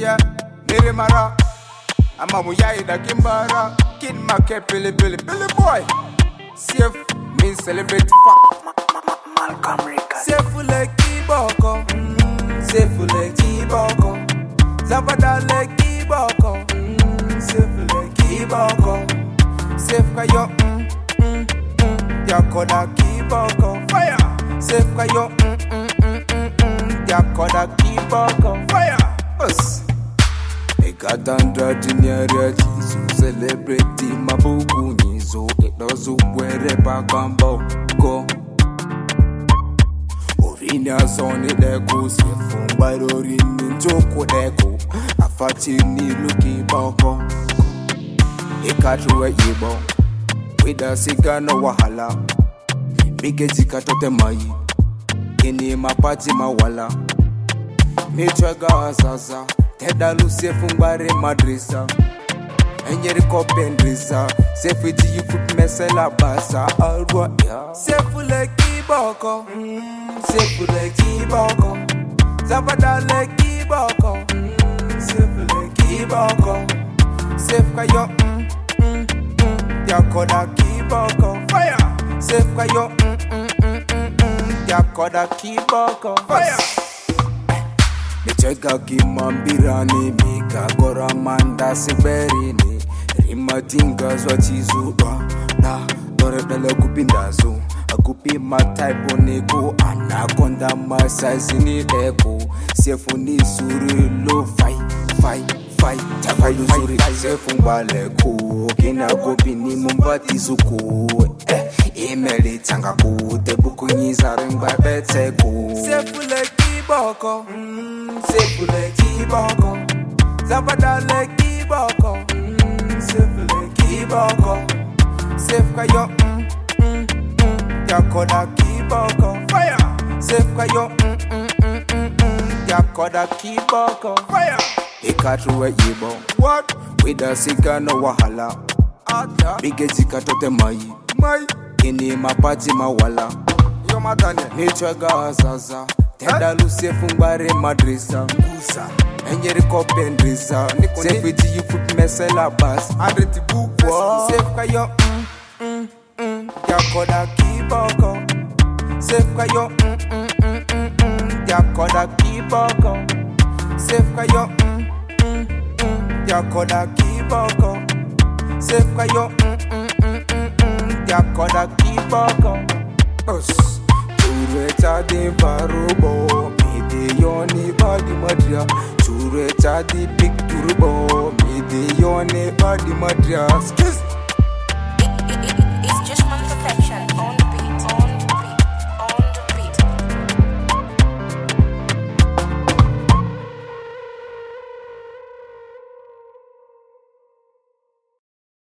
yeah, Mary Mara. I'm a Muyai da Kimbara. Kid Make Billy boy. Safe means celebrate fuck. Malcolm Rica. Safe like Kiboko. Safe like Kiboko. Zabada like Kiboko. Safe like Kiboko. Safe kayo. Yakoda Kiboko. Fire. Safe kayo. Yakoda Kiboko. Fire. Us. Ekatandra dinyaria jisu celebrate mabuku nyizo edozu were bakambo go Orinia zone deko sefumba rorini njoko deko afati ni luki boko Ekatruwe yibo wida siga no wahala Bige jikatote mai Kini mapati mawala Michwaga sasa Teda luce fumbare madrisa Enyeri kopendrisa Sefiti you put mesela basa Arwa ya Sefu le kiboko Sefu le kiboko Zabada le kiboko Sefu le kiboko Sefu kayo Yakoda kiboko Fire Sefu kayo Yakoda kiboko Fire Cheka kimambirani mika gora manda siberini Rima tinga zwa chizudwa Na dore dele kupindazo Akupi mataipo neko Anakonda masaizi ni deko Sefu ni suri lo Fai Chakalu suri sefu mbaleko Kina kopi ni mumbati zuko Imeli tanga kute Buku nyiza ringba beteko Sefu le kiboko Sefu le kiboko Zabada le kiboko Sefu le kiboko Sefu kayo Yakoda kiboko Fire Sefu kayo Yakoda kiboko Fire Ekatruwe yibo What? Wida siga no wahala Ata Bige jikatote mai Kini mapati mawala Yo matane Nichwaga sasa Teda luce fumbare madrisa Musa Enyeri kopendrisa Sefiti you put mesela bas Andreti bukwa Sef kayo Yakoda kiboko Sef kayo Yakoda kiboko Sef kayo Yakoda kiboko Sef kayo Yakoda kiboko Us Chureta di barubo Mide yoni badi madria Chureta di big turbo Mide yoni badi madria Skis